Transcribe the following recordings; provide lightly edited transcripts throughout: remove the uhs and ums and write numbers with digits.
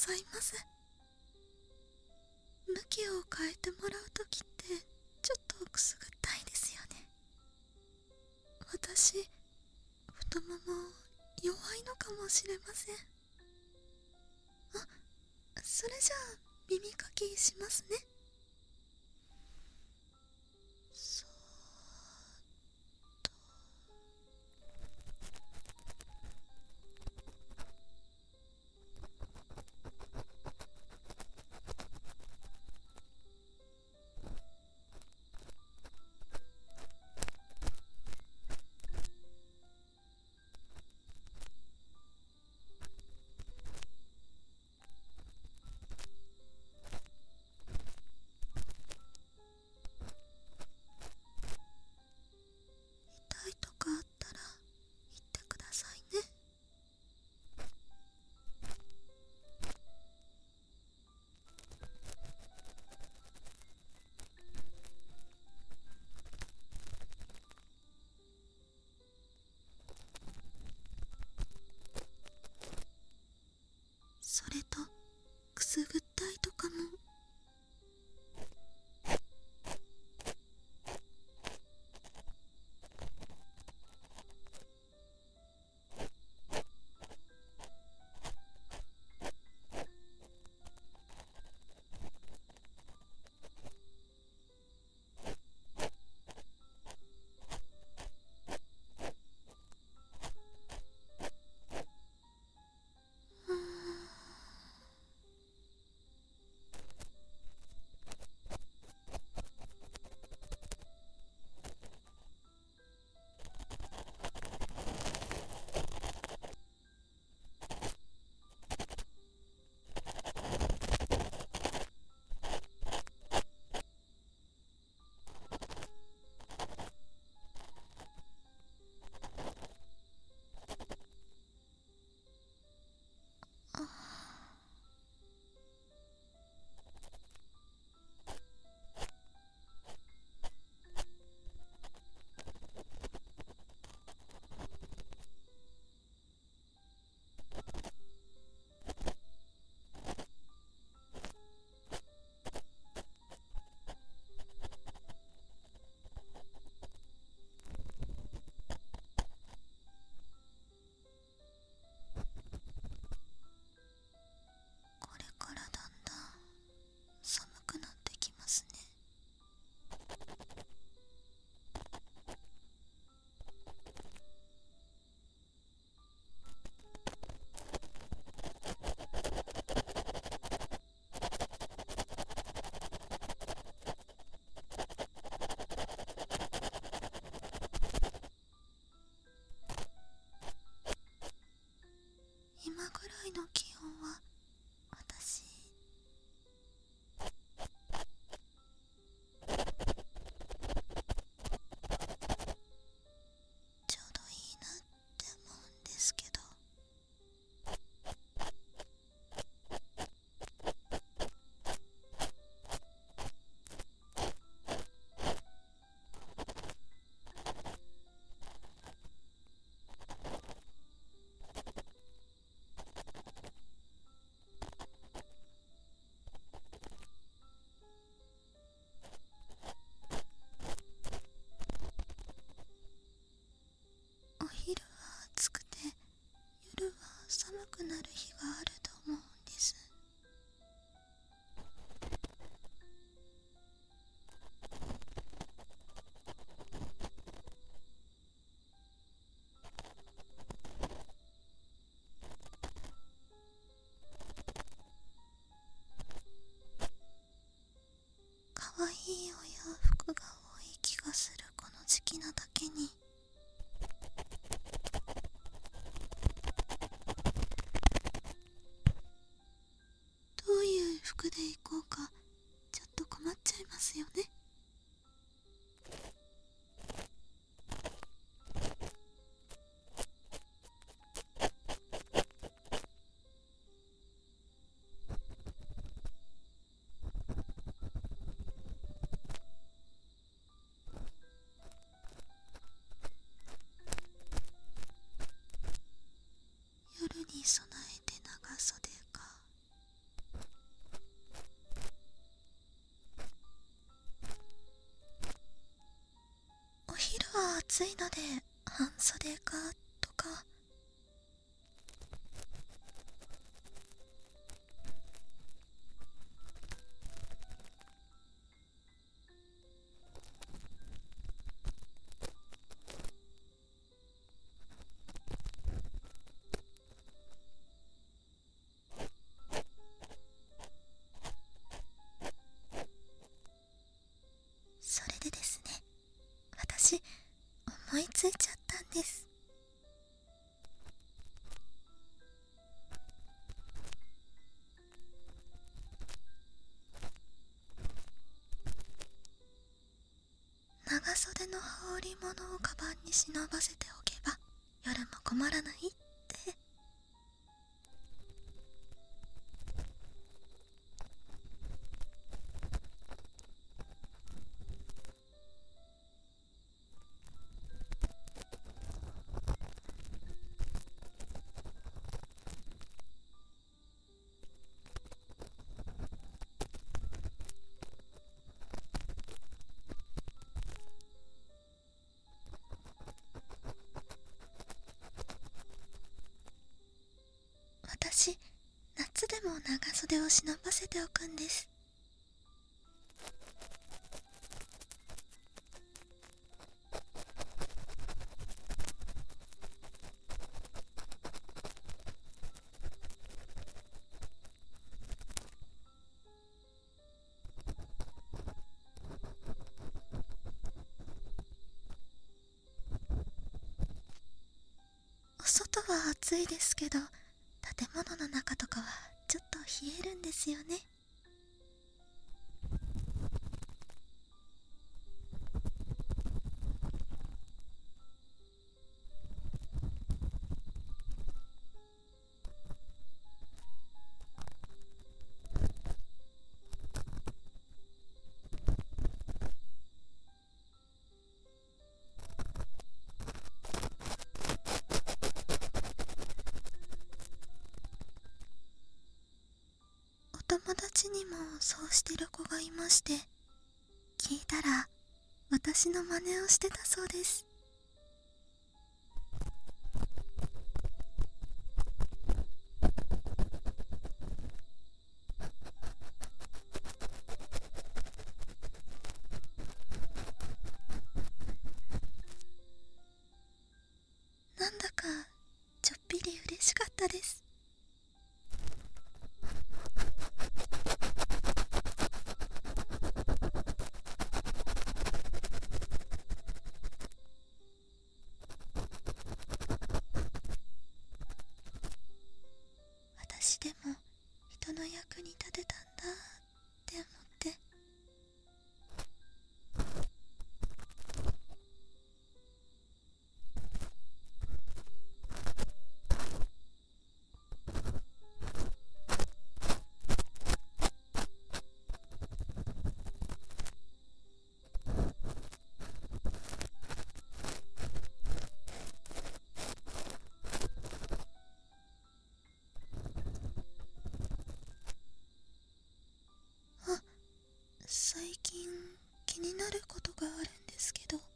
ざいます。向きを変えてもらうときってちょっとくすぐったいですよね。私、太もも弱いのかもしれません。あ、それじゃあ耳かきしますね。そーっと。 暑いので半袖かとか。それでですね、私思いついちゃったんです。長袖の羽織物をカバンに忍ばせておけば夜も困らないって。私、夏でも長袖を忍ばせておくんです。お外は暑いですけど、建物の中とかはちょっと冷えるんですよね。お友達にもそうしてる子がいまして、聞いたら私の真似をしてたそうです。なんだかちょっぴり嬉しかったです。私でも人の役に立てたんだって思って。あ、最近気になることがあるんですけど。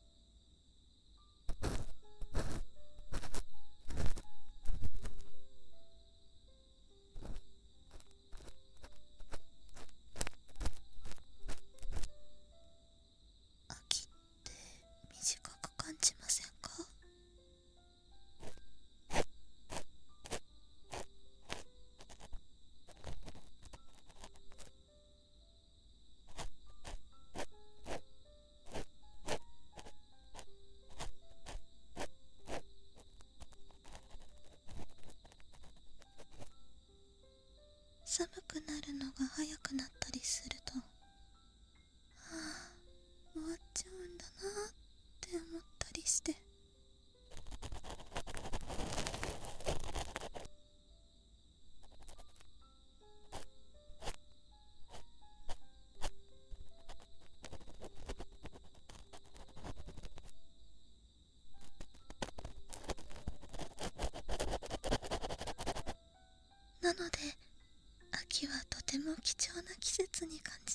秋って短く感じませんか？寒くなるのが早くなったりすると、終わっちゃうんだなって思ったりして。なので秋はとても貴重な季節に感